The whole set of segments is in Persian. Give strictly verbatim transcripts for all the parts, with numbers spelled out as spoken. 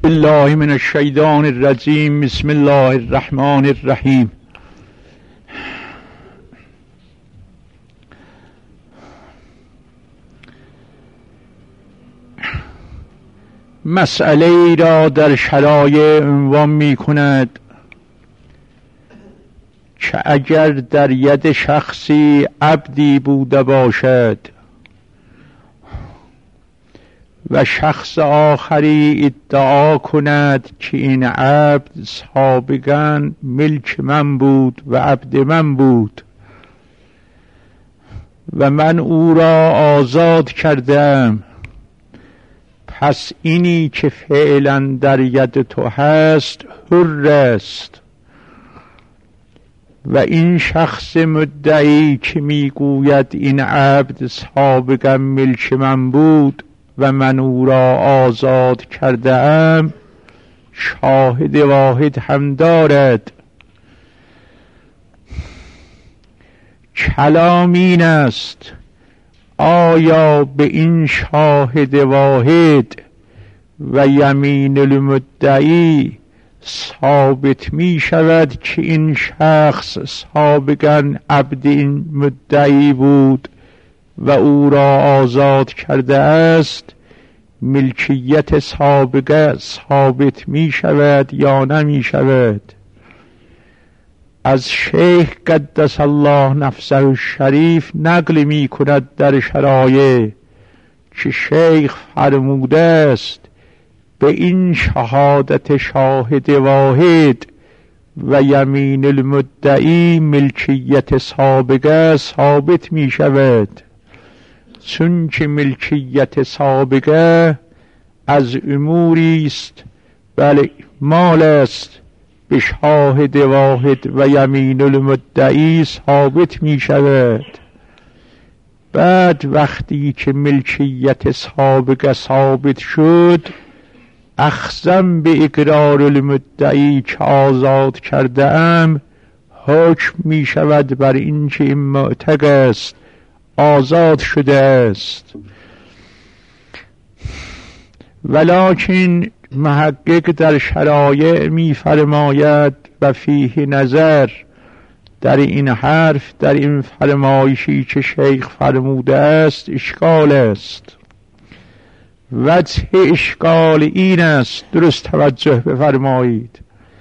بالله من الشیطان الرجیم. بسم الله الرحمن الرحیم. مسئله ای را در شرایع عنوان می کند که اگر در ید شخصی عبدی بوده باشد و شخص آخری ادعا کند که این عبد سابقاً ملک من بود و عبد من بود و من او را آزاد کردم، پس اینی که فعلا در ید تو هست حر است. و این شخص مدعی که میگوید این عبد سابقاً ملک من بود و من او را آزاد کرده ام، شاهد واحد هم دارد. کلام این است: آیا به این شاهد واحد و یمین المدعی ثابت می شود که این شخص سابقاً عبد این مدعی بود و او را آزاد کرده است، ملکیت سابقه ثابت می شود یا نمی شود؟ از شیخ قدس الله نفسه الشریف نقل می کند در شرایع که شیخ فرموده است به این شهادت شاهد واحد و یمین المدعی ملکیت سابقه ثابت می شود، چون که ملکیت سابقه از اموری است، بله مال است، به شاهد واحد و یمین المدعی ثابت می شود. بعد وقتی که ملکیت سابقه ثابت شد، اخذم به اقرار المدعی که آزاد کرده ام، حکم می شود بر این که این معتق است، آزاد شده است. ولکن محقق در شرایع می فرماید و فیه نظر در این حرف، در این فرمایشی که شیخ فرموده است، اشکال است. وجه اشکال این است، درست توجه بفرمایید،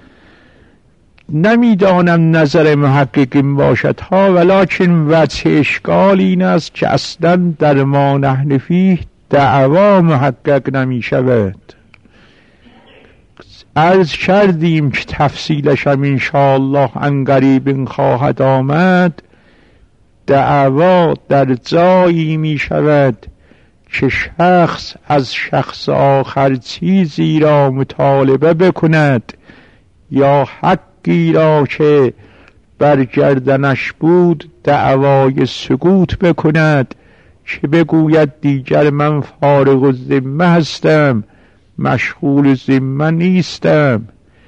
نمیدانم نظر محقق این باشد ها، ولکن وجه اشکال این است که اصلا در ما نحن فیه دعوا محقق نمی شود. عرض کردیم که تفصیلش هم انشاءالله عنقریب خواهد آمد. دعوا در جایی می شود که شخص از شخص آخر چیزی را مطالبه بکند یا حقی را که بر گردنش بود دعوای سقوط بکند، که بگوید دیگر من فارغ الذمه هستم، مشغول ذمه نیستم.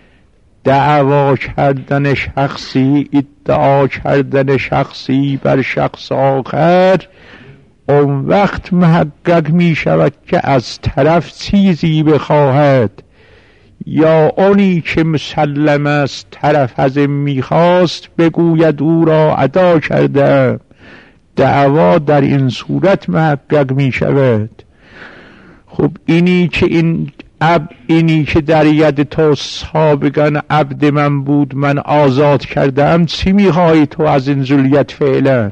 دعوا کردن شخصی، ادعا کردن شخصی بر شخص آخر، اون وقت محقق می شود که از طرف چیزی بخواهد یا اونی که مسلم است طرف از این می خواست بگوید او را ادا کرده. دعوا در این صورت محقق می شود. خب اینی که این عبد، اینی که در ید تو سابقاً عبد من بود، من آزاد کردم، چی می خواهی تو از این ذلیت فعلا؟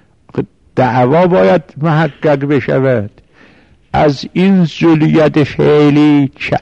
دعوا باید محقق بشود. از این ذلیت فعلی که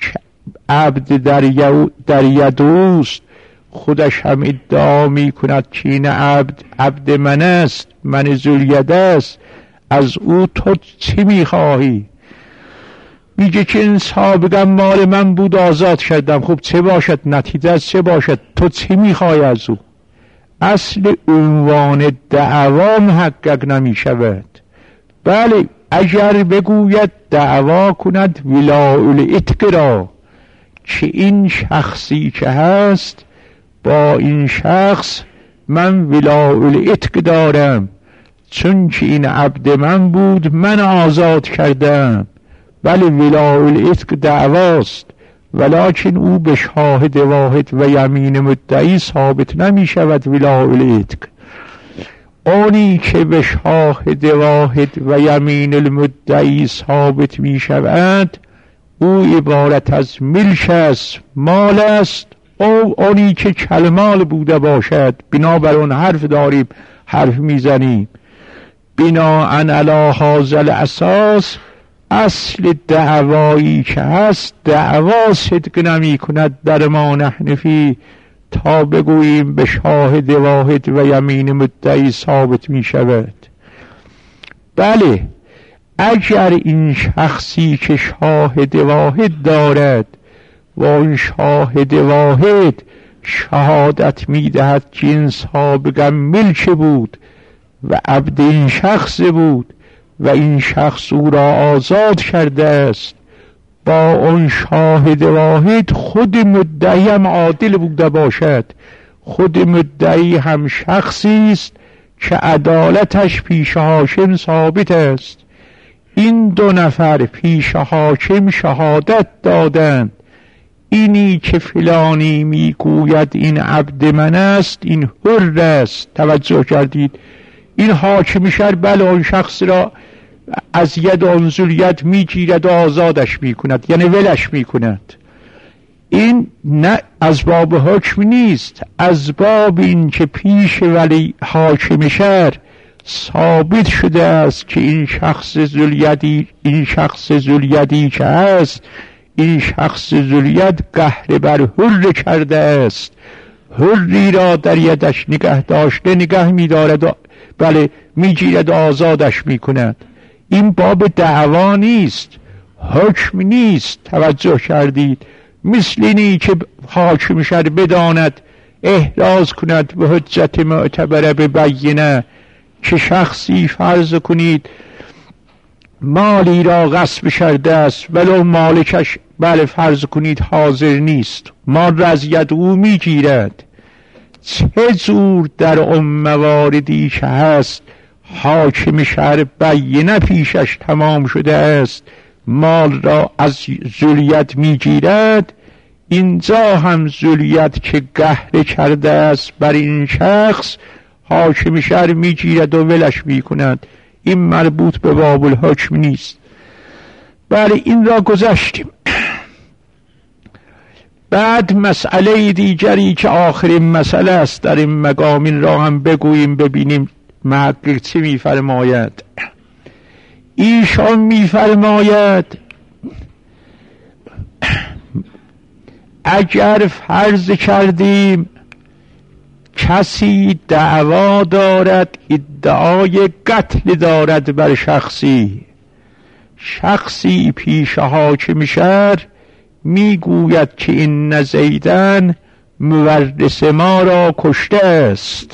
عبد در, در ید اوست، خودش هم ادعا می کند که این عبد عبد من است، من ذلیت است، از او تو چی می خواهی؟ میگه که این سابقا مال من بود، آزاد کردم. خب چه باشد؟ نتیجه از چه باشد؟ تو چی میخوای از او؟ اصل عنوان دعوا محقق نمی شود. بله اگر بگوید دعوا کند ولاء العتق را، که این شخصی که هست با این شخص من ولاء العتق دارم، چون که این عبد من بود من آزاد کردم، ولی ولاء العتق دعواست. ولکن او به شاهد واحد و یمین مدعی ثابت نمی شود ولا الاتک. آنی که به شاهد واحد و یمین المدعی ثابت می شود او عبارت از ملک است، مال است، او آنی که کلمال بوده باشد. بنابر اون حرف داریم، حرف میزنیم. بناءً علی هذا الاساس، اصل دعوایی که هست دعوا صدق نمی کند در ما نحن فی، تا بگوییم به شاهد واحد و یمین مدعی ثابت می شود. بله، اگر این شخصی که شاهد واحد دارد و این شاهد واحد شهادت می دهد که این سابقا ملک بود و عبد این شخص بود و این شخص او را آزاد کرده است، با اون شاهد واحد خود مدعی هم عادل بوده باشد، خود مدعی هم شخصی است که عدالتش پیش حاکم ثابت است. این دو نفر پیش حاکم شهادت دادند اینی که فلانی میگوید این عبد من است، این حر است. توجه کردید؟ این حاکم شهر بله اون شخص را از ید آن ذریت میگیرد و آزادش میکند، یعنی ولش میکند. این نه از باب حکم نیست، از باب این که پیش ولی حاکم شهر ثابت شده است که این شخص ذریتی این شخص ذریتی که است، این شخص ذریت قهر بر حر کرده است، حری را در یدش نگه داشته نگه می‌دارد و بله میگیرد و آزادش میکند. این باب دعوا نیست، حکم نیست. توجه کردید؟ مثل اینی که حاکم شهر بداند احراز کند به حجت معتبره به بینه که شخصی فرض کنید مالی را غصب کرده است ولو مالکش بله فرض کنید حاضر نیست، مال را از ید او میگیرد. چه جور در اون مواردی که هست حاکم شهر بینه پیشش تمام شده است مال را از ذریت میگیرد، اینجا هم ذریت که قهر کرده است بر این شخص حاکم شهر میگیرد و ولش میکند. این مربوط به باب الحکم نیست. بله این را گذشتیم. بعد مسئله دیگری که آخرین مسئله است در این مقام، این را هم بگوییم ببینیم محقق چه میفرماید. ایشان میفرماید اگر فرض کردیم کسی دعوا دارد، ادعای قتل دارد بر شخصی، شخصی پیش حاکم شهر میگوید که این زیدن مورث ما را کشته است،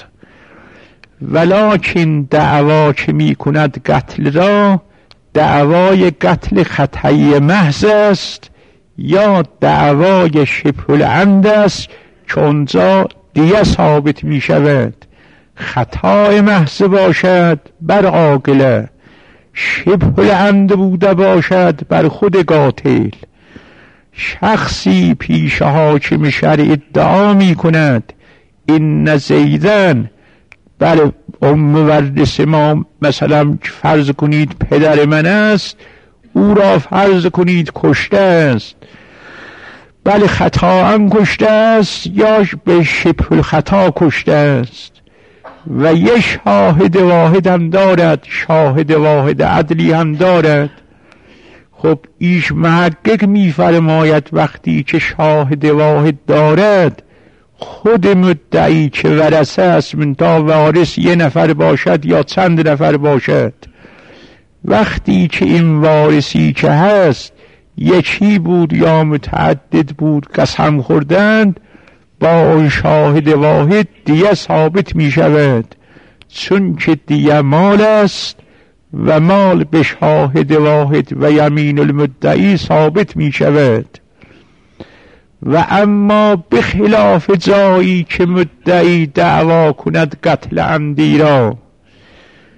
ولکن دعوا که میکند قتل را دعوای قتل خطایی محض است یا دعوای شبه العمد است که اونجا دیگه ثابت می شود. خطای محض باشد بر عاقله، شبه العمد بوده باشد بر خود قاتل. شخصی پیش حاکم شهر ادعا می کند این زیدن بله مورث ما، مثلا فرض کنید پدر من است، او را فرض کنید کشته است، بله خطا هم کشته است یا به شبه الخطا کشته است و یه شاهد واحد هم دارد، شاهد واحد عدلی هم دارد. خب ایش محقق میفرماید وقتی که شاهد واحد دارد خود مدعی که ورثه است من تا وارث یه نفر باشد یا چند نفر باشد، وقتی که این وارثی که هست یکی بود یا متعدد بود قسم خوردند، با اون شاهد واحد دیگه ثابت می شود، چون که دیگه مال است و مال به شاهد واحد و یمین المدعی ثابت می شود. و اما بخلاف جایی که مدعی دعوا کند قتل عمدی را،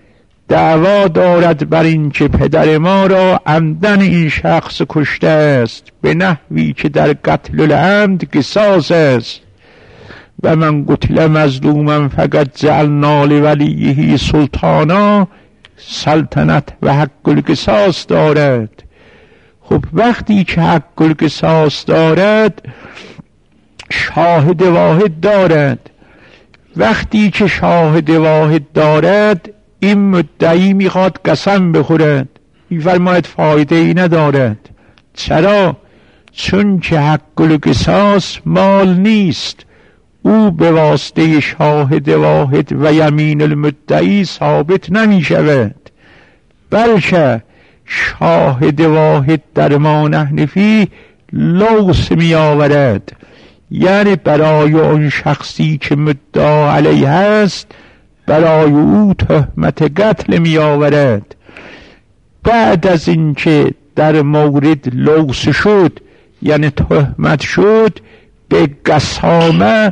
دعوا دارد بر این که پدر ما را عمدن این شخص کشته است به نحوی که در قتل العمد قصاص است و من قتل مظلوما فقط جعلنا لولیه سلطانا سلطنت و حق القصاص دارد. خب وقتی که حق القصاص دارد شاهد واحد دارد. وقتی که شاهد واحد دارد این مدعی میخواد قسم بخورد، میفرماید فایده ای ندارد. چرا؟ چون که حق القصاص مال نیست، او به واسطه شاهد واحد و یمین المدعی ثابت نمی شود، بلکه شاهد واحد در ما نحنفی لوث می آورد، یعنی برای اون شخصی که مدعا علیه است برای او تهمت قتل می آورد. بعد از اینکه در مورد لوث شد یعنی تهمت شد به قسامه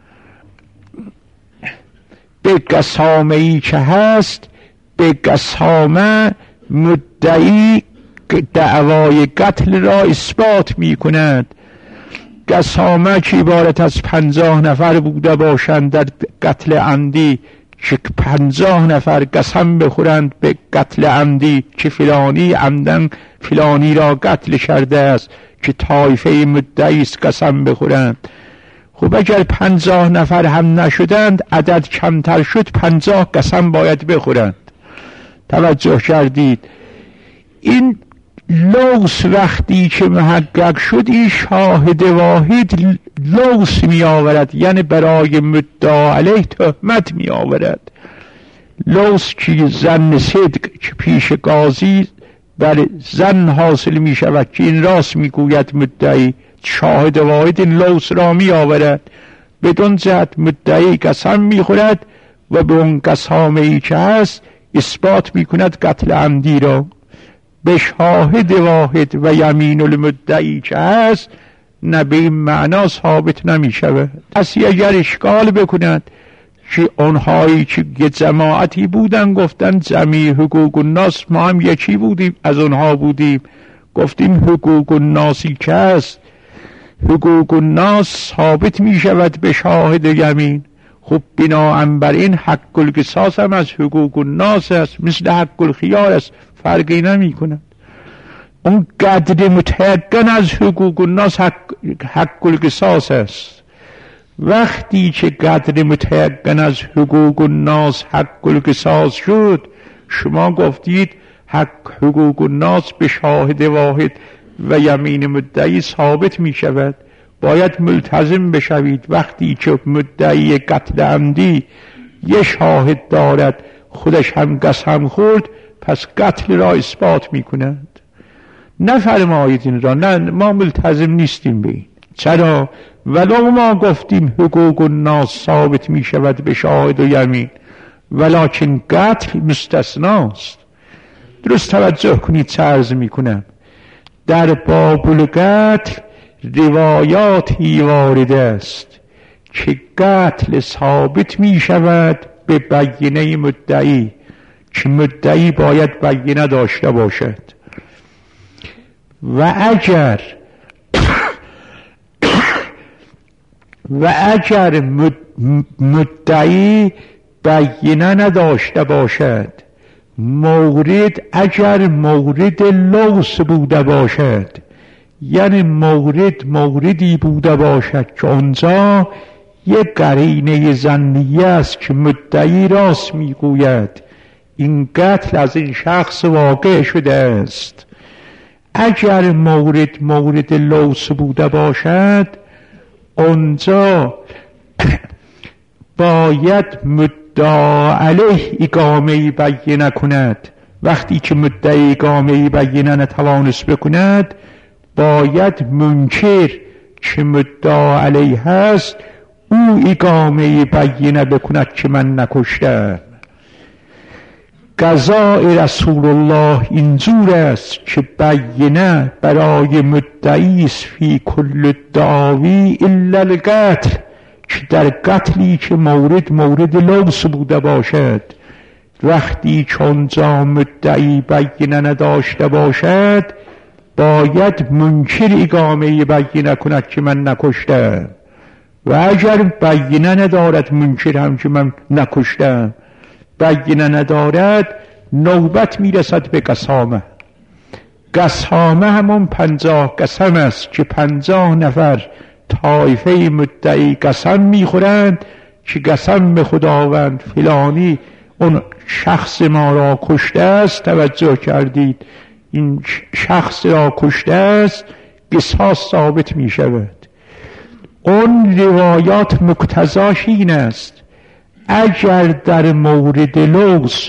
به قسامه ای که هست به قسامه مدعی دعوای قتل را اثبات می کند. قسامه که عبارت از پنجاه نفر بوده باشند در قتل عمدی که پنجاه نفر قسم بخورند به قتل عمدی که فلانی عمدن فلانی را قتل کرده است که طایفه مدعی است قسم بخورند. خب اگر پنجاه نفر هم نشدند عدد کمتر شد پنجاه قسم باید بخورند. توجه کردید؟ این لوث وقتی که محقق شد این شاهد واحد لوث می آورد، یعنی برای مدعا علیه تهمت می آورد. لوث که ظن صدق که پیش قاضی بر ظن حاصل می شود که این راست می گوید مدعی، شاهد واحد این لوث را می آورد. بدون جهت مدعی قسم می خورد و به اون قسامه ای که هست اثبات می کند قتل عمدی را. به شاهد واحد و یمین المدعی که هست نه به این معنا ثابت نمی شود. کسی اگر اشکال بکند که اونهایی که یه جماعتی بودن گفتن جمعی حقوق الناس ما هم یکی بودیم از اونها بودیم، گفتیم حقوق الناسی که هست حقوق الناس ثابت می شود به شاهد یمین. خب بناهن بر این حق القصاص هم از حقوق الناس است، مثل حق الخیار است، فرقی نمی کند. اون قدر متیقن از حقوق الناس حق, حق القصاص است. وقتی که قدر متیقن از حقوق الناس حق القصاص شد شما گفتید حق حقوق الناس به شاهد واحد و یمین مدعی ثابت می شود. باید ملتزم بشوید وقتی که مدعی قتل عمدی یه شاهد دارد خودش هم قسم خورد پس قتل را اثبات می کند. نفرمایید این را، نه ما ملتزم نیستیم به این. چرا؟ ولو ما گفتیم حقوق الناس ثابت می شود به شاهد و یمین ولکن قتل مستثناست. درست توجه کنید چه عرض می کنم. در باب القتل روایاتی وارد است که قتل ثابت می شود به بینه مدعی که مدعی باید بینه داشته باشد و اگر و اگر مدعی بینه نداشته باشد مورد اگر مورد لوث بوده باشد یعنی مورد موردی بوده باشد که اونجا یک قرینه ظنیه است که مدعی راست میگوید این قتل از این شخص واقع شده است. اگر مورد مورد لوث بوده باشد اونجا باید مدعا علیه اقامه بینه کند. وقتی که مدعی اقامه بینه نتوانست بکند باید منکر که مدعا علیه هست او اقامه بینه بکند که من نکشتم. قضاء رسول الله اینجور است که بینه برای مدعی است فی کل دعاوی الا القتل، که در قتلی که مورد مورد لوث بوده باشد وقتی چون زا مدعی بینه نداشته باشد باید منکر اقامه بینه کند که من نکشتم، و اگر بینه ندارد منکر هم که من نکشتم بینه ندارد نوبت میرسد به قسامه. قسامه همون پنجاه قسم است که پنجاه نفر طایفه مدعی قسم میخورند که قسم به خداوند فلانی اون شخص ما را کشته است، توجه کردید این شخص را کشته است، قصاص ثابت می شود. اون روایات مقتضاش این است اگر در مورد لوز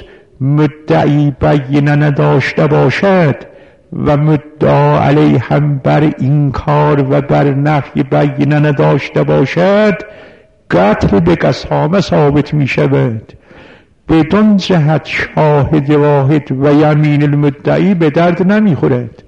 مدعی بینه نداشته باشد و مدعا علیه هم بر اینکار و بر نفی بینه نداشته باشد قتل به قسامه ثابت می شود. بدون جهت شاهد واحد و یمین المدعی به درد نمی خورد.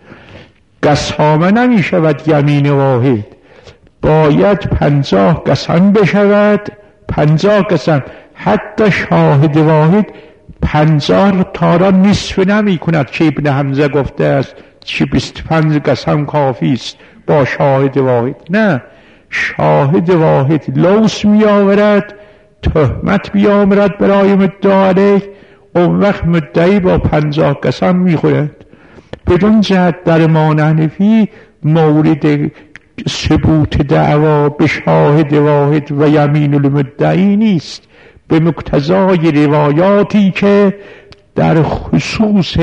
قسامه نمی شود یمین واحد، باید پنجاه قسم بشود، پنجاه قسم. حتی شاهد واحد پنجاه تا را نصف نمی کند که ابن حمزه گفته است چه بیست پنج قسم کافی است با شاهد واحد. نه، شاهد واحد لوس می آورد، تهمت بیامرد برای مدعا علیه، اون وقت مدعی با پنجاه قسم می خورد. بدون جهت در ما حنفی مورد ثبوت دعوا به شاهد واحد و یمین المدعی نیست، به مقتضای روایاتی که در خصوص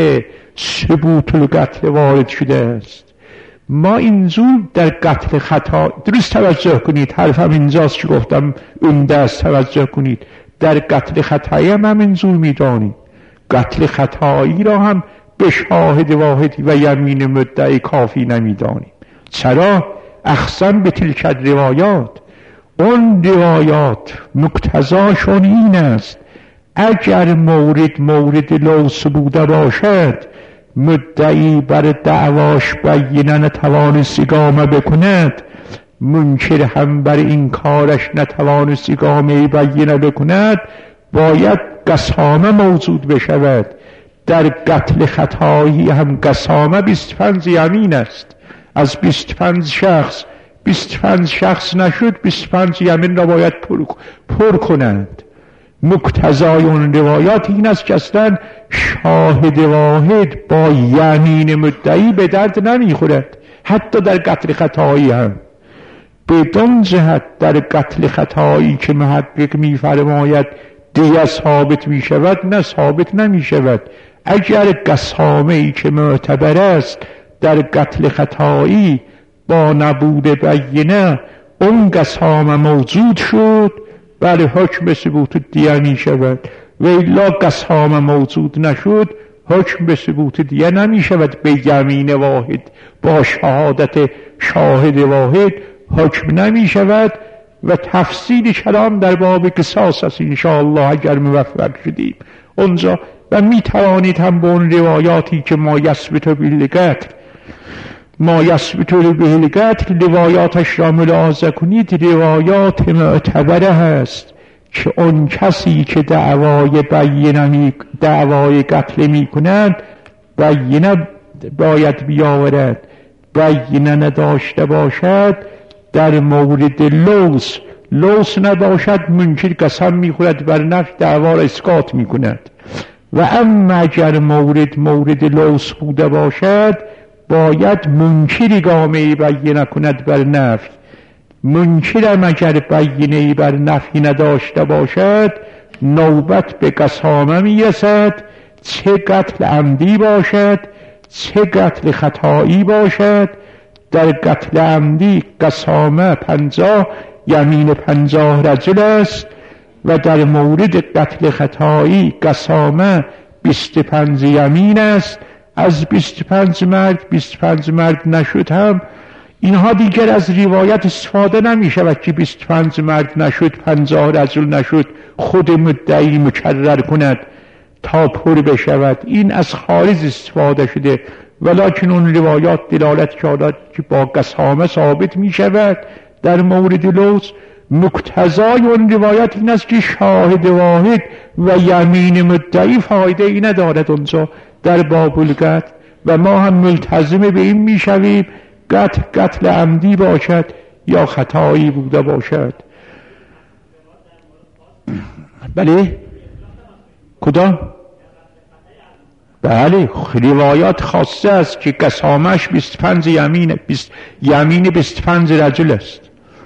ثبوت القتل وارد شده است. ما اینجور در قتل خطا درست توجه کنید، حرفم اینجاست که گفتم اون دست توجه کنید، در قتل خطایی هم اینجور میدانیم. قتل خطایی را هم به شاهد واحد و یمین مدعی کافی نمیدانیم. چرا؟ اخصم به تلک روایات، اون روایات مقتضاشون این است اگر مورد مورد لوس بوده باشد مدعی بر دعواش بینه نتوانست اقامه بکند، منکر هم بر این کارش نتوانست اقامه بینه بکند، باید قسامه موجود بشود. در قتل خطایی هم قسامه بیست پنج یمین است. از بیست پنج شخص بیست پنج شخص نشد، بیست پنج یمین را باید پر, پر کنند. مقتضای اون روایات این است که اصلا شاهد واحد با یمین مدعی به درد نمیخورد، حتی در قتل خطایی هم. بدون جهت در قتل خطایی که محقق میفرماید دیگه ثابت می شود، نه ثابت نمی شود. اگر قسامه ای که معتبر است در قتل خطایی با نبود بینه اون قسامه موجود شد، بله حکم ثبوت دیه می شود. و الا قسامه موجود نشد، حکم به ثبوت دیه نمی شود. به یمین واحد با شهادت شاهد واحد حکم نمی شود. و تفصیل کلام در باب قصاص است انشاءالله اگر موفق شدیم اونجا. و می توانید هم به اون روایاتی که ما یثبت به القتل ما یثبت به القتل روایاتش را ملاحظه کنید، روایات معتبره هست که اون کسی که دعوای بینه دعوای قتل می کند بینه باید بیاورد، بینه نداشته باشد در مورد لوس لوس نباشد منکر قسم میخورد بر نفی دعوا را اسقاط میکند. و اما اگر مورد مورد لوس بوده باشد باید منکر اقامه بینه کند بر نفی. منکرم اگر بینه بر نفی نداشته باشد نوبت به قسامه میرسد، چه قتل عمدی باشد چه قتل خطایی باشد. در قتل عمدی قسامه پنجاه یمین پنجاه رجل است و در مورد قتل خطایی قسامه بیست پنج یمین است. از بیست پنج مرد بیست پنج مرد نشد هم اینها دیگر از روایت استفاده نمی شود که بیست پنج مرد نشد پنجاه رجل نشد خود مدعی مکرر کند تا پر بشود. این از خارج استفاده شده، ولکن اون روایات دلالت کرده که با قسامه ثابت می شود در مورد لوز. مقتضای اون روایت این است که شاهد واحد و یمین مدعی فایده ای ندارد اونجا در باب القتل و ما هم ملتزم به این میشویم قتل قتل عمدی باشد یا خطایی بوده باشد. بله کدام؟ بله روایات خاصه است که قسامش بیست و پنج یمین بیست یمین بیست و پنج رجل است.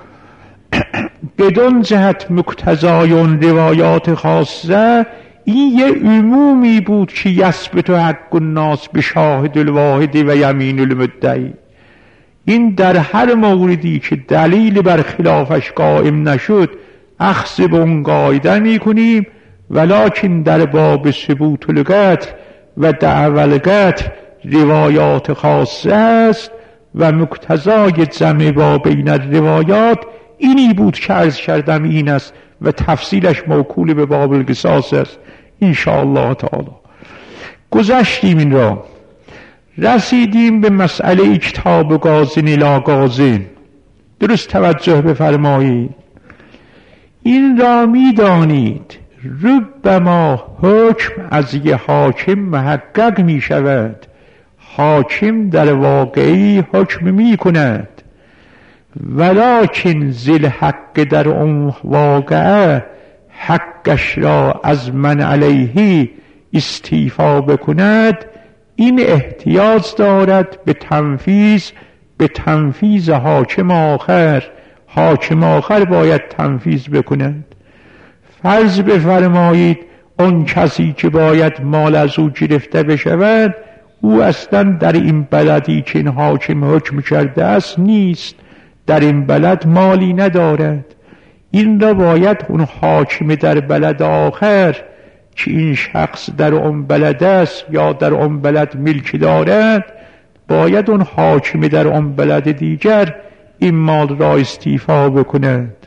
بدون جهت مقتضای اون روایات خاصه این یه عمومی بود که یثبت حق الناس به شاهد الواحد و یمین المدعی. این در هر موردی که دلیل بر خلافش قائم نشد اخذ به اون قاعده می کنیم، ولکن در باب ثبوت القتل و دعوی القتل روایات خاصه است و مقتضای جمع با بین الروایات اینی بود که عرض کردم این است و تفصیلش موکول به باب القصاص است ان شاء الله تعالی. گذشتیم این را، رسیدیم به مسئله کتاب گازین الی گازین. درست توجه بفرمایید. این را می دانید ربما حکم از یه حاکم محقق می شود، حاکم در واقعی حکم می کند، ولکن ذل حق در اون واقعه حقش را از من علیه استیفا بکند. این احتیاج دارد به تنفیذ به تنفیذ حاکم آخر. حاکم آخر باید تنفیذ بکند. فرض بفرمایید اون کسی که باید مال از او گرفته بشود او اصلا در این بلدی که این حاکم حکم کرده است نیست، در این بلد مالی ندارد. این را باید اون حاکم در بلد آخر که این شخص در اون بلد است یا در اون بلد ملک دارد، باید اون حاکم در اون بلد دیگر این مال را استیفا بکند.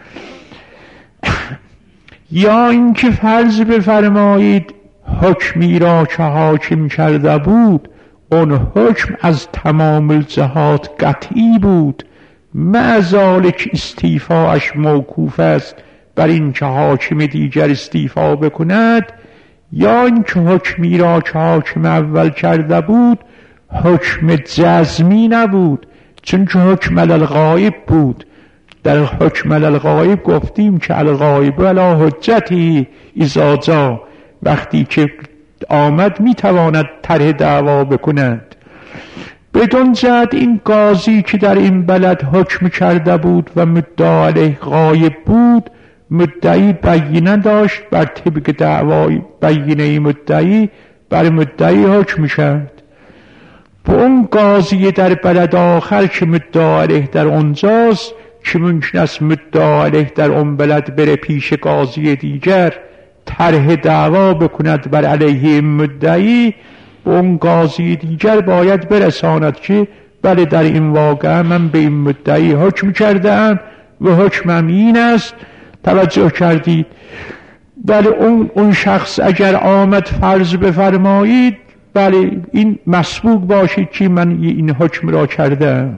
یا اینکه فرض بفرمایید حکمی را که حاکم کرده بود اون حکم از تمام الجهات قطعی بود، مع ذالک استیفاش موقوف است بر این که حاکم دیگر استیفا بکند. یا اینکه حکمی را که حاکم اول کرده بود حکم جزمی نبود، چون که حکم علی الغایب بود. در حکم علی الغایب گفتیم که علی الغایب علی حجتی اذا جاء، وقتی که آمد میتواند طرح دعوا بکند. بدون جهت این قاضی که در این بلد حکم کرده بود و مدعا علیه غایب بود، مدعی بینه داشت، بر طبق دعوای بینه مدعی بر مدعی حکم کرد. با اون قاضی در بلد آخر که مدعا علیه در اونجاست که ممکن است مدعا علیه در اون بلد بره پیش قاضی دیگر طرح دعوا بکند بر علیه این مدعی، با اون قاضی دیگر باید برساند که بله در این واقعه من به این مدعی حکم کردم و حکمم این است. توجه کردید؟ بله اون, اون شخص اگر آمد فرض بفرمایید بله این مسبوق باشید که من این حکم را کردم.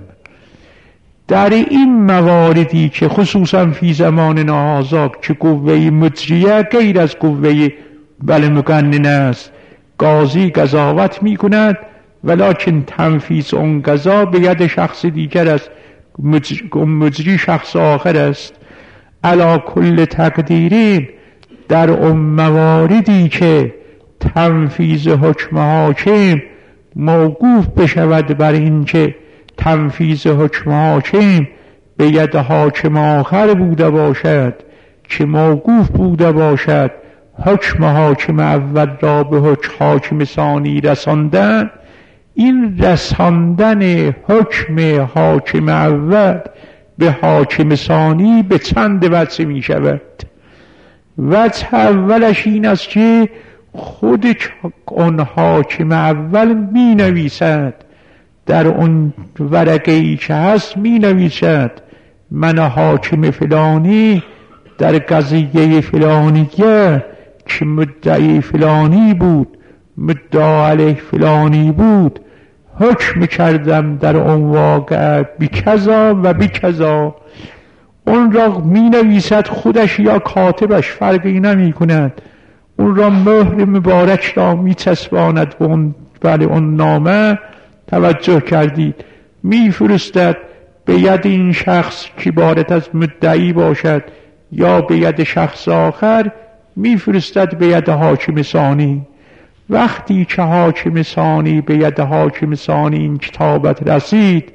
در این مواردی که خصوصا فی زمان هذا که قوه مجریه غیر از قوه بله مقننه است، قاضی قضاوت می کند ولکن تنفیذ اون قضا به ید شخص دیگر است، مجری شخص آخر است. علی کل تقدیرین در اون مواردی که تنفیذ حکم حاکم موقوف بشود بر این که تنفیذ حکم حاکم به ید حاکم آخر بوده باشد که موقوف بوده باشد، حکم حاکم اول را به حکم حاکم ثانی رساندن. این رساندن حکم حاکم اول به حاکم ثانی به چند وجه می شود. وجه اولش این است که خود اون حاکم اول می نویسد، در اون ورقه‌ای که هست می نویسد من حاکم فلانی در قضیه فلانیه که مدعی فلانی بود، مدعا علیه فلانی بود، حکم کردم در اون واقعه بکذا و بکذا. اون را می نویسد خودش یا کاتبش، فرقی نمی کند. اون را مهر مبارک را می چسباند به اون، بله اون نامه، توجه کردید، می فرستد به ید این شخص که عبارت از مدعی باشد یا به ید شخص آخر، می فرستد به ید حاکم ثانی. وقتی که حاکم ثانی به ید حاکم ثانی این کتابت رسید،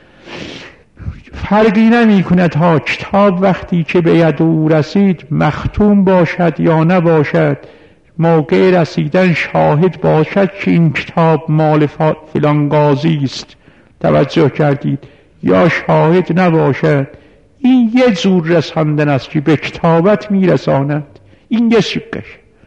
فرقی نمی کند ها کتاب وقتی که به ید او رسید مختوم باشد یا نباشد، موقع رسیدن شاهد باشد که این کتاب مال فلان قاضی است، توجه کردید، یا شاهد نباشد. این یه جور رساندن است که به کتابت میرساند. این یه شکش.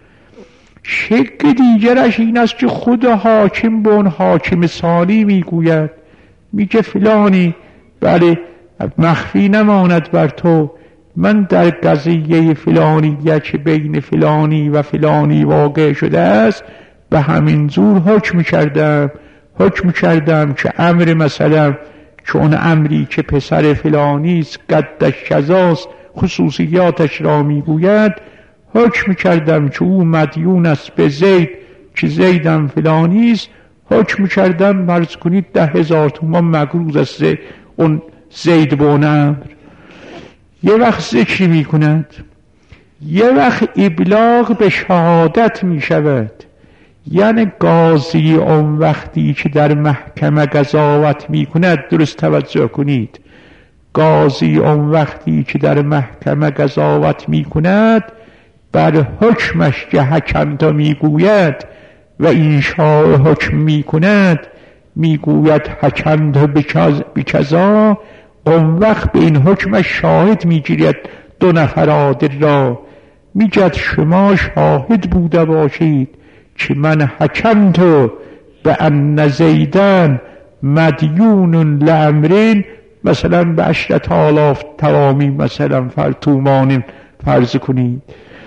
شک دیگرش این است که خود حاکم به اون حاکم ثانی میگوید، میگه فلانی بله مخفی نماند بر تو، من در قضیه فلانی که بین فلانی و فلانی واقع شده است به همین زور حکم کردم حکم کردم که امر مثلا چون امری که پسر فلانی است قدش کذاست خصوصیاتش را میگوید، حکم کردم که او مدیون است به زید که زیدم فلانی است، حکم کردم فرض کنید ده هزار تومان مقروض است اون زید به اون امر. یه وقت ذکر می کند، یه وقت ابلاغ به شهادت می شود. یعنی قاضی اون وقتی که در محکمه قضاوت می کند، درست توجه کنید، قاضی اون وقتی که در محکمه قضاوت می کند بر حکمش که حکم تا می گوید و انشاء حکم می کند، می گوید حکم تا بکذا، اون وقت به این حکمش شاهد می گیرد دو نفر عادل را، می گوید شما شاهد بوده باشید که من حکم تو به ان زیدن مدیون لامرین مثلا به عشرت آلاف توامی مثلا فرتومان فرض کنید،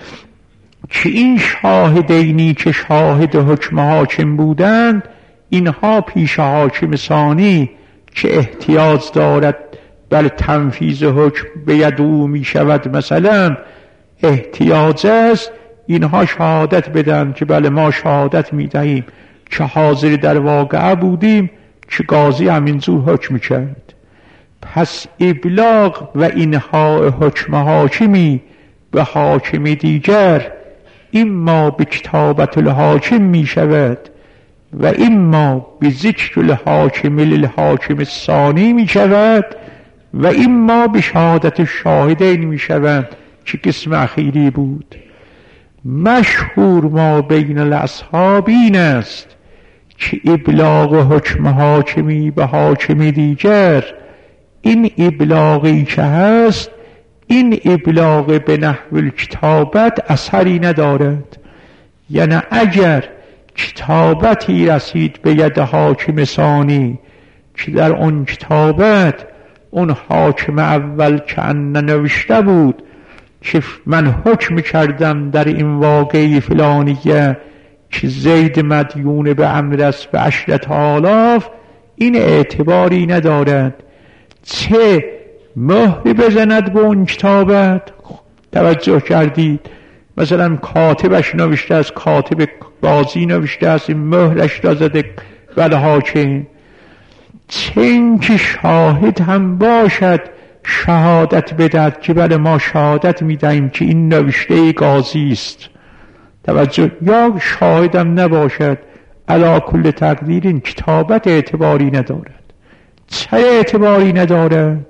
که این شاهدینی که شاهد حکم حاکم بودند اینها پیش حاکم ثانی که احتیاج دارد بل تنفیذ حکم به ید او می شود، مثلا احتیاج است اینها شهادت بدن که بله ما شهادت می دهیم که حاضر در واقعه بودیم که قاضی همینجور حکم کرد. پس ابلاغ و انهاء حکم حاکمی به حاکم دیگر اما به کتابت الحاکم می شود و اما به ذکر الحاکم للحاکم الثانی می شود و اما به شهادت الشاهدین می شود که قسم اخیری بود. مشهور ما بین الاصحاب این است که ابلاغ حکم حاکمی به حاکم دیگر، این ابلاغی که هست این ابلاغ به نحو الکتابت اثری ندارد. یعنی اگر کتابتی رسید به ید حاکم ثانی که در اون کتابت اون حاکم اول که ان نوشته بود که من حکم کردم در این واقعی فلانیه که زید مدیون به امر است به عشرت آلاف، این اعتباری ندارد. چه مهر بزند به اون کتابت، توجه کردید، مثلا کاتبش نوشته است، کاتب قاضی نوشته است، این مهرش را زده ولی حاکم، چه اینکه شاهد هم باشد شهادت بدهد که بله ما شهادت میدهیم که این نوشته قاضی است، توجه، یا شاهدم نباشد، علی کل تقدیر این کتابت اعتباری ندارد. چه اعتباری ندارد؟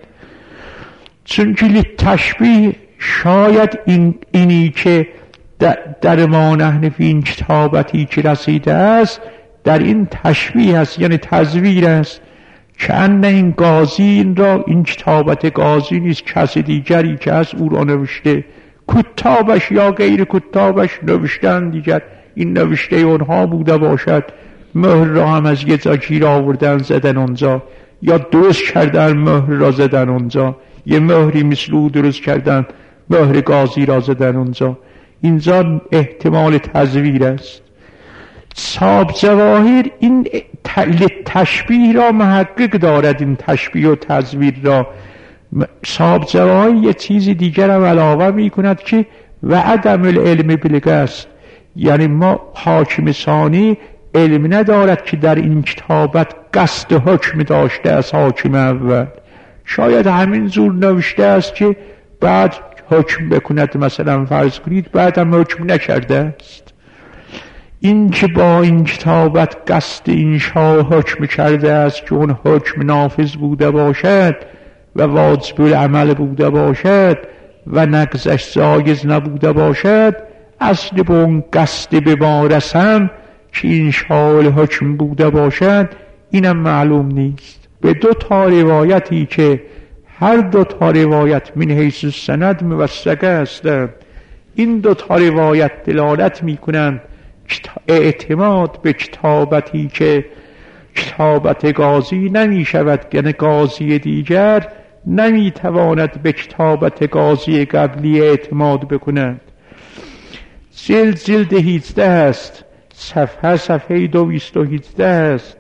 چون که تشبیه شاید این اینی که در ما نحن فی این کتابتی که رسیده است در این تشبیه است، یعنی تزویر است، که ان این قاضی این را، این کتابت قاضی نیست، کسی دیگری که از او را نوشته، کتابش یا غیر کتابش نوشتن دیگر، این نوشته اونها بوده باشد، مهر را هم از یه جا گیر آوردن زدن اونجا، یا درست کردن مهر را زدن اونجا، یه مهری مثل او درست کردن مهر قاضی را زدن اونجا، اینجا احتمال تزویر است. صاحب جواهر این تشبیه را محقق دارد، این تشبیه و تزویر را صاحب جواهر یه چیزی دیگر هم علاوه می کند که و عدم العلم بالقصد، یعنی ما حاکم ثانی علم ندارد که در این کتابت قصد حکم داشته از حاکم اول، شاید همین زور نوشته است که بعد حکم بکند، مثلا فرض کنید بعد هم حکم نکرده است. این که با این کتابت قصد این شاه حکم کرده است که اون حکم نافذ بوده باشد و واجب العمل بوده باشد و نقضش جایز نبوده باشد، اصل به اون قصد به ما رسم که این شاه حکم بوده باشد اینم معلوم نیست. به دو تا روایتی که هر دو تا روایت من حیث السند موثقه هستند، این دو تا روایت دلالت میکنند اعتماد به کتابتی که کتابت قاضی نمی شود، یعنی قاضی دیگر نمی تواند به کتابت قاضی قبلی اعتماد بکند. جلد جلد هیچده است، صفحه صفحه دویست و هیچده است،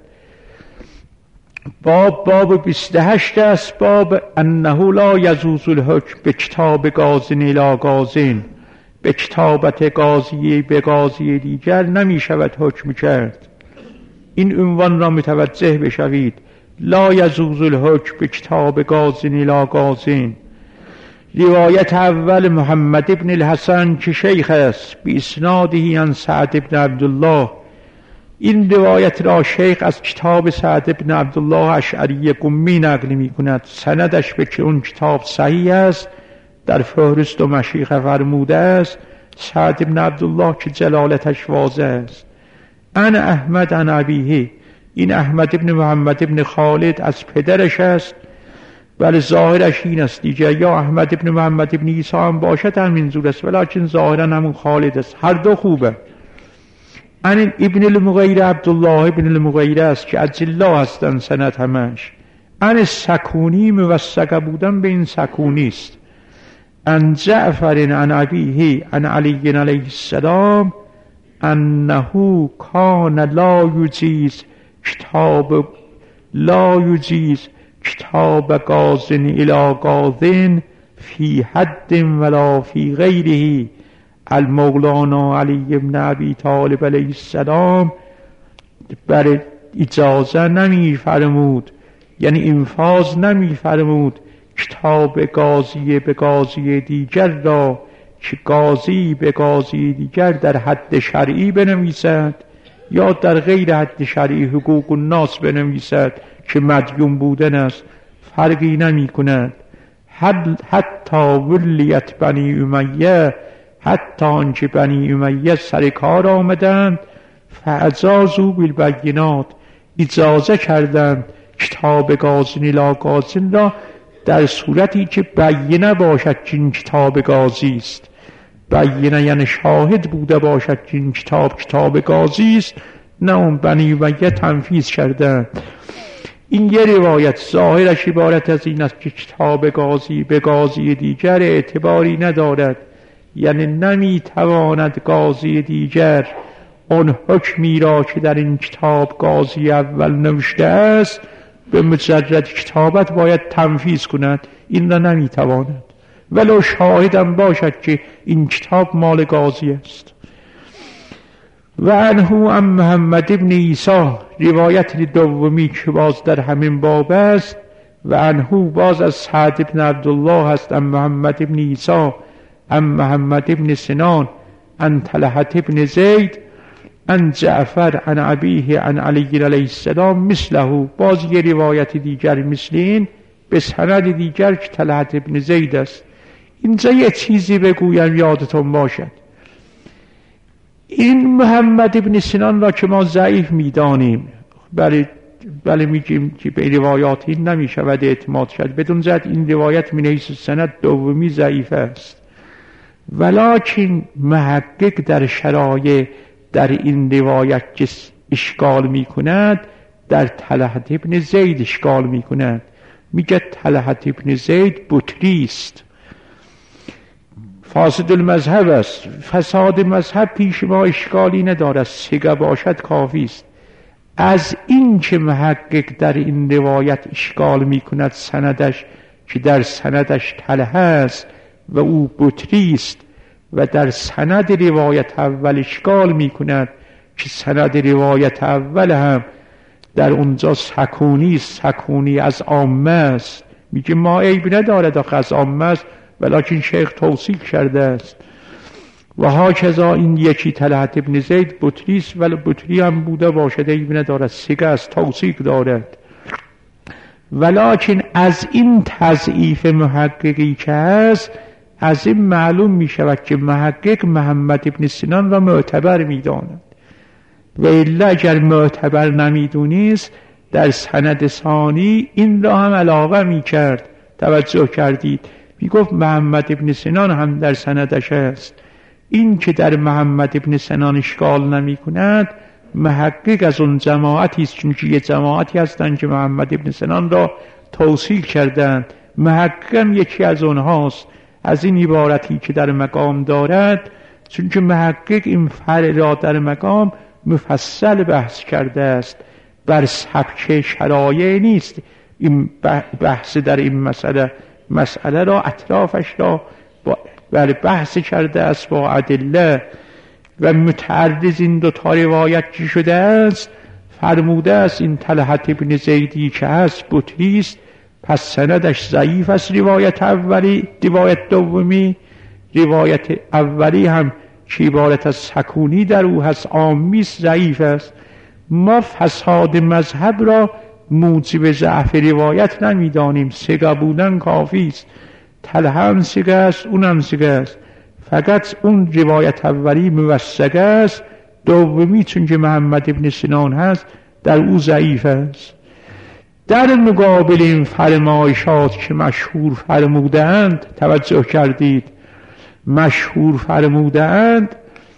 باب باب بیست و هشت است، باب انه لا یجوز الحکم به کتاب قاضی الی قاضی، به کتابت قاضی به قاضی دیگر نمی شود حکم کرد. این عنوان را متوجه بشوید، لا یجوز الحکم به کتاب قاضی الی قاضی. روایت اول محمد ابن الحسن که شیخ است به اسناده عن سعد ابن عبدالله، این روایت را شیخ از کتاب سعد ابن عبدالله اشعری قمی نقل می کند، سندش به که اون کتاب صحیح است، در فهرست و مشیخ فرموده است سعد ابن عبدالله که جلالتش واضح است. ان احمد عن ابیه، این احمد ابن محمد ابن خالد از پدرش است، بله ظاهرش این است دیگه، یا احمد ابن محمد ابن عیسی هم باشد همین زور است، ولیکن ظاهرا همون خالد است، هر دو خوبه. ان ابن المغیره عبدالله ابن المغیره است که اجلا هستن سند همش. ان سکونی موثقه بودن به این سکونی است. ان جعفر عن ابیه عن علی علیه السلام انه کان لا یجیز کتاب لا یجیز کتاب قاضی الی قاضی فی حد ولا فی غیره. المولانا علی ابن ابی طالب علیه السلام بر اجازه نمی فرمود، یعنی انفاذ نمی فرمود کتاب قاضی به قاضی دیگر را که قاضی به قاضی دیگر در حد شرعی بنویسد یا در غیر حد شرعی حقوق الناس بنویسد که مدیون بودن است، فرقی نمی کند. حتی ولیت بنی امیه، حتی آنچه بنی امیه سر کار آمدند، فاجازوا بالبینات، اجازه کردند کتاب قاضی الی قاضی را در صورتی که بینه باشد که این کتاب قاضی است، بینه یعنی شاهد بوده باشد که این کتاب کتاب قاضی است، نه اون بنی امیه تنفیذ کردند. این یه روایت ظاهرش عبارت از این است که کتاب قاضی به قاضی دیگر اعتباری ندارد، یعنی نمی تواند قاضی دیگر اون حکمی را که در این کتاب قاضی اول نوشته است به مجرد کتابت باید تنفیذ کند، این را نمی تواند ولو شاهدم باشد که این کتاب مال قاضی است. و انه ام محمد ابن عیسی، روایت دومی که باز در همین باب است، و انه باز از سعد ابن عبدالله است، ام محمد ابن عیسی ام محمد ابن سنان ان طلحة ابن زید ان جعفر عن ابیه عن علی علیه السلام مثله، باز یه روایت دیگر مثل این به سند دیگر که طلحة ابن زید است. اینجا یه چیزی بگویم یادتون باشد، این محمد ابن سنان را که ما ضعیف میدانیم، بله بله میگیم که به روایات این نمیشود اعتماد کرد، بدون زد این روایت من حیث سند دومی ضعیف است، ولکن محقق در شرایع در این روایت که اشکال میکند در طلحة ابن زید اشکال میکند، میگه طلحة ابن زید بطری است، فاسد المذهب است، فساد مذهب پیش ما اشکالی ندارد، سگه باشد کافی است. از این که محقق در این روایت اشکال میکند سندش که در سندش طلحه است و او بطری است و در سند روایت اول اشکال می کند که سند روایت اول هم در اونجا سکونی سکونی از عامه است. میگه ما عیب ندارد آخه از عامه است، ولیکن شیخ توصیف کرده است. و هاکذا این یکی طلحة ابن زید بطری است، ولی بطری هم بوده باشد عیب ندارد، سیگه است، توصیف دارد. ولیکن از این تضعیف محققی که هست، از این معلوم می شود که محقق محمد ابن سینان را معتبر می داند. و الا اگر معتبر نمی دونیست در سند ثانی این را هم علاوه می کرد. توجه کردید؟ می گفت محمد ابن سینان هم در سندش است. این که در محمد ابن سینان اشکال نمی کند محقق از اون جماعتی است، چون یه جماعتی هستند که محمد ابن سینان را توصیف کردند. محقق هم یکی از اونهاست. از این عبارتی که در مقام دارد، چون که محقق این فرع را در مقام مفصل بحث کرده است، بر سبک شرایع نیست این بحث در این مسئله مسئله را اطرافش را بر بحث کرده است با ادله. و متعرض این دو تا روایت چی شده است؟ فرموده است این طلحة ابن زیدی که هست بطری است، پس سندش ضعیف است. روایت اولی روایت دومی، روایت اولی هم که عبارت از سکونی در او هست عامی است، ضعیف است. ما فساد مذهب را موجب ضعف روایت نمیدانیم، سگه بودن کافی است. طلحه هم سگه است، اونم سگه است، فقط اون روایت اولی موثقه است، دومی چون که محمد ابن سینان هست در او ضعیف است. در مقابل این فرمایشات که مشهور فرمودند، توجه کردید، مشهور فرمودند،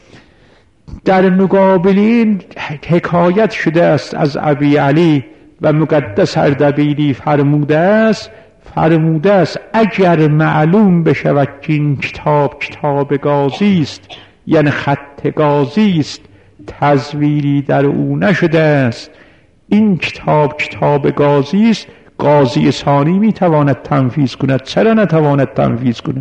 در مقابل این حکایت شده است از ابی علی و مقدس اردبیلی فرموده است فرموده است اگر معلوم بشود که این کتاب کتاب غازی است، یعنی خط غازی است، تزویری در او نشده است، این کتاب کتاب غازی است، غازی ثانی میتواند تنفیذ کند. چرا نتواند تنفیذ کند؟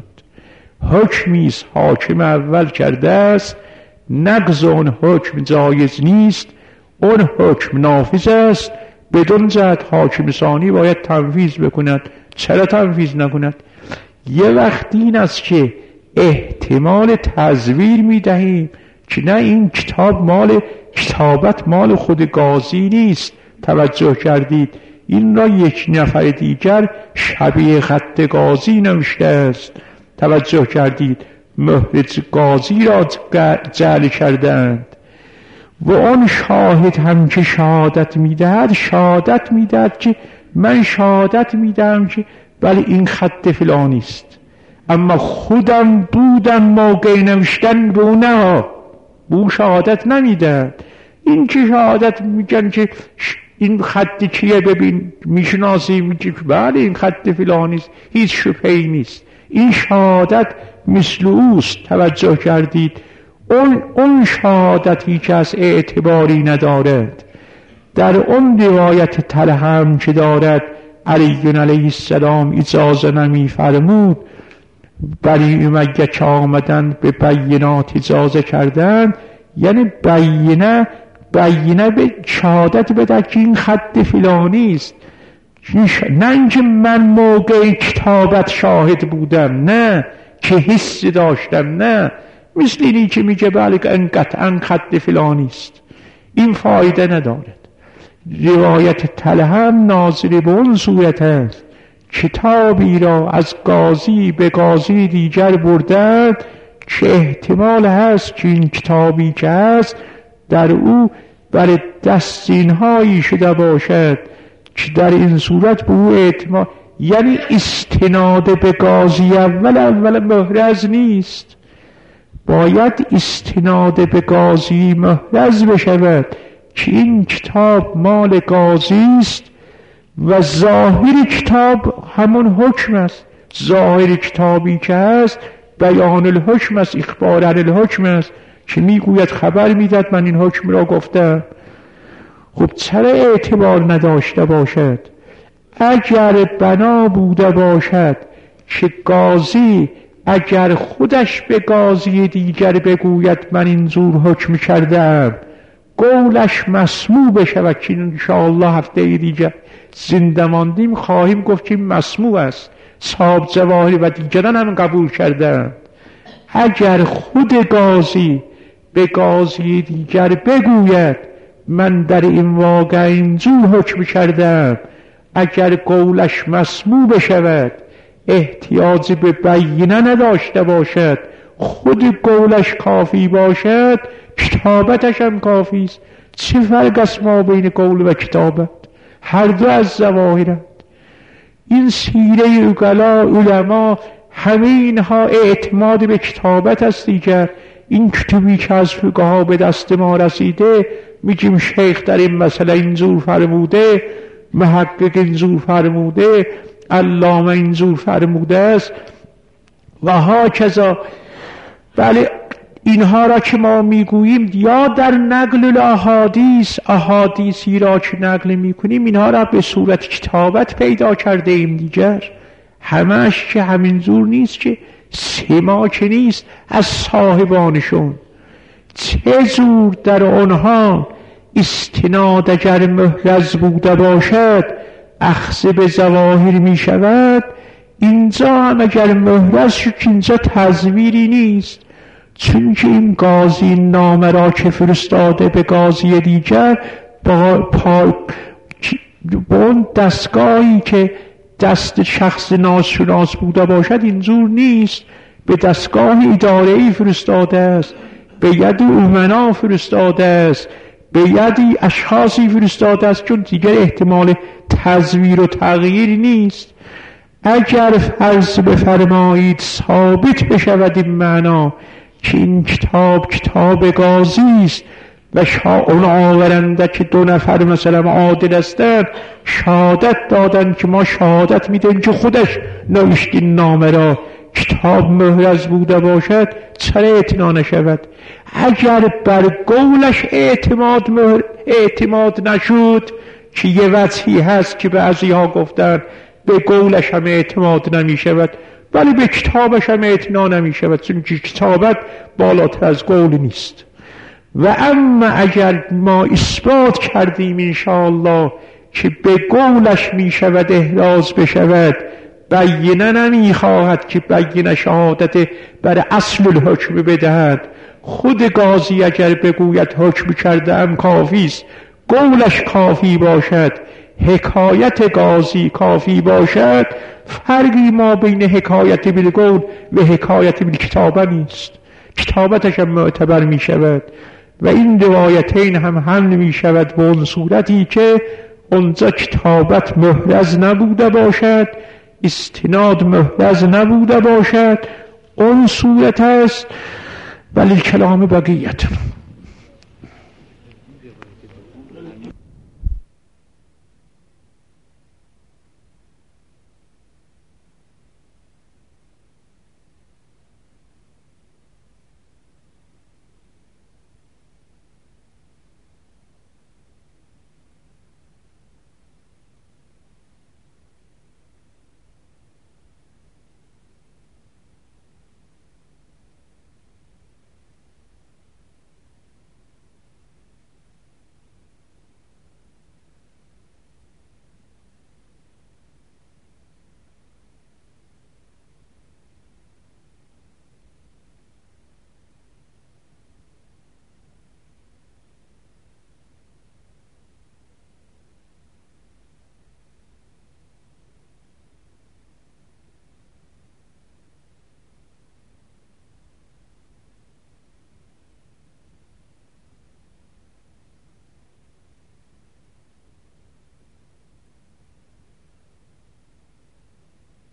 حکمی است حاکم اول کرده است، نقض اون حکم جایز نیست، اون حکم نافذ است، بدون جهت حاکم ثانی باید تنفیذ بکند. چرا تنفیذ نکند؟ یه وقت این است که احتمال تزویر میدهیم که نه این کتاب مال کتابت مال خود غازی نیست. توجه کردید؟ این را یک نفر دیگر شبیه خط غازی نوشته است. توجه کردید؟ مهر غازی را جعل کردند. و اون شاهد هم که شهادت میدهد شهادت میدهد که من شهادت میدم که بله این خط فلانی است، اما خودم بودم موقع نوشتن رو نه، او شهادت نمیدهد. این که شهادت میگن که این خط کیه ببین میشناسی، میگه بله این خط فلانی است، هیچ شبهه‌ای نیست. این شهادت مثل اوست. توجه کردید؟ اون اون شهادتی که از اعتباری ندارد. در اون روایت طلحه هم که دارد علی علیه السلام اجازه نمی فرمود، برای مگه که آمدن به بینات اجازه کردن، یعنی بینه بینه به شهادت بده که این خط فلانی است، نه اینکه من موقع کتابت شاهد بودم، نه که حس داشتم، نه مثل اینی که میگه بله این قطعا خط فلانی است. این فایده ندارد. روایت طلحه هم ناظر به اون صورت است، کتابی را از غازی به غازی دیگر بردند که احتمال هست که این کتابی که هست در او بر دستینهایی شده باشد که در این صورت به او اعتماد، یعنی استناد به غازی اول اول محرز نیست، باید استناد به غازی محرز بشود که این کتاب مال غازی است و ظاهر کتاب همون حکم است. ظاهر کتابی که هست بیان الحکم است، اخبار عن الحکم است که میگوید خبر میداد من این حکم را گفتم. خب چرا اعتبار نداشته باشد؟ اگر بنا بوده باشد که قاضی اگر خودش به قاضی دیگر بگوید من این زور حکم کردم، قولش مسموع بشود که انشاءالله هفته دیگر زنده ماندیم خواهیم گفت که مسموع است، صاحب ظواهری و دیگران هم قبول کردن. اگر خود قاضی به قاضی دیگر بگوید من در این واقع این زور حکم کردم، اگر قولش مسموع بشود، احتیاجی به بیینه نداشته باشد، خود قولش کافی باشد، کتابتش هم کافی است. چه فرق است ما بین قول و کتابت؟ هر دو از ظواهرند. این سیره اقلا علما همه اینها اعتماد به کتابت است دیگر. این کتبی که از فقها به دست ما رسیده میگیم شیخ در این مسئله اینجور فرموده، محقق اینجور فرموده، علامه اینجور فرموده است و ها کذا. بله اینها را که ما میگوییم یا در نقل الاحادیث، احادیثی را که نقل میکنیم اینها را به صورت کتابت پیدا کرده ایم دیگر. همش که همین زور نیست، که سما که نیست از صاحبانشون. چه زور در آنها استناد اگر محرز بوده باشد اخذ به ظواهر می شود، اینجا هم اگر محرز شد اینجا تزویری نیست، چون که این قاضی نامه را که فرستاده به قاضی دیگر با, پا... با اون دستگاهی که دست شخص ناشناس بوده باشد اینجور نیست، به دستگاه اداره‌ای فرستاده است، به ید امنا فرستاده است، به یدی اشخاصی فرستاده است، چون دیگر احتمال تزویر و تغییر نیست. اگر فرض بفرمایید ثابت بشود این معنا که این کتاب کتاب قاضی است و اون آورنده که دو نفر مثلا عادل هستند شهادت دادن که ما شهادت میدیم که خودش نوشت این نامه را، کتاب محرز بوده باشد، چرا اعتنا نشود؟ اگر بر قولش اعتماد مهر اعتماد نشد، که یه وجهی هست که بعضی ها گفتن به قولش هم اعتماد نمی شود ولی به کتابش هم اعتنا نمی شود، چون که کتابت بالاتر از قول نیست. و اما اگر ما اثبات کردیم انشاءالله که به قولش می شود احراز بشود، بیینه نمی خواهد که بیینه شهادت بر اصل الحکم بدهد، خود قاضی اگر بگوید حکم کرده ام کافی است، قولش کافی باشد، حکایت قاضی کافی باشد، فرقی ما بین حکایت بالقول و حکایت بالکتابه نیست، کتابتش هم معتبر می شود. و این روایتین هم حمل می شود به اون صورتی که اونجا کتابت محرز نبوده باشد، استناد محرز نبوده باشد، اون صورت است. ولی کلام بقیت